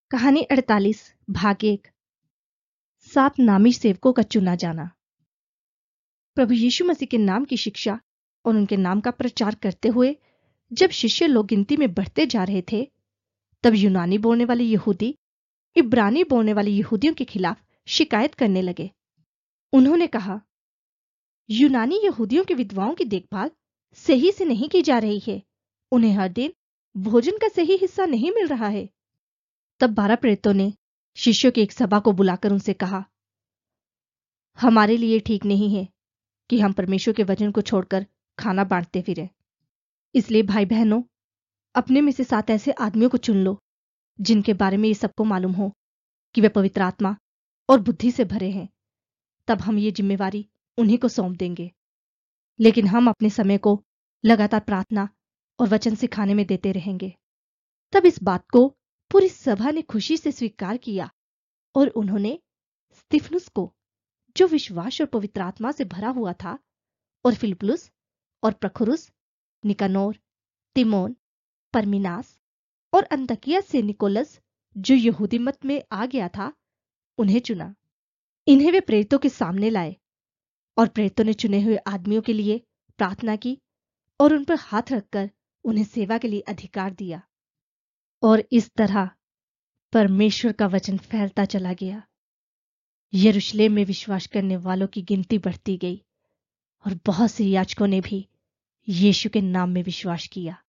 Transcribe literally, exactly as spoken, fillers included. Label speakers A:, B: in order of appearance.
A: कहानी अड़तालीस भाग एक। सात नामी सेवकों का चुना जाना। प्रभु यीशु मसीह के नाम की शिक्षा और उनके नाम का प्रचार करते हुए जब शिष्य लोग गिनती में बढ़ते जा रहे थे, तब यूनानी बोलने वाले यहूदी इब्रानी बोलने वाले यहूदियों के खिलाफ शिकायत करने लगे। उन्होंने कहा, यूनानी यहूदियों की विधवाओं की देखभाल सही से नहीं की जा रही है। उन्हें हर दिन भोजन का सही हिस्सा नहीं मिल रहा है। तब बारह प्रेरितों ने शिष्यों की एक सभा को बुलाकर उनसे कहा, हमारे लिए ठीक नहीं है कि हम परमेश्वर के वचन को छोड़कर खाना बांटते फिरें। इसलिए भाई बहनों, अपने में से सात ऐसे आदमियों को चुन लो जिनके बारे में ये सबको मालूम हो कि वे पवित्र आत्मा और बुद्धि से भरे हैं। तब हम ये जिम्मेवारी उन्हीं को सौंप देंगे। लेकिन हम अपने समय को लगातार प्रार्थना और वचन सिखाने में देते रहेंगे। तब इस बात को पूरी सभा ने खुशी से स्वीकार किया और उन्होंने स्तिफनुस को, जो विश्वास और पवित्र आत्मा से भरा हुआ था, और फिलिप्पुस और प्रखुरुस, निकानोर, तिमोन, परमिनास और अंतकिया से निकोलस, जो यहूदी मत में आ गया था, उन्हें चुना। इन्हें वे प्रेरितों के सामने लाए और प्रेरितों ने चुने हुए आदमियों के लिए प्रार्थना की और उन पर हाथ रखकर उन्हें सेवा के लिए अधिकार दिया। और इस तरह परमेश्वर का वचन फैलता चला गया। यरूशलेम में विश्वास करने वालों की गिनती बढ़ती गई और बहुत से याजकों ने भी यीशु के नाम में विश्वास किया।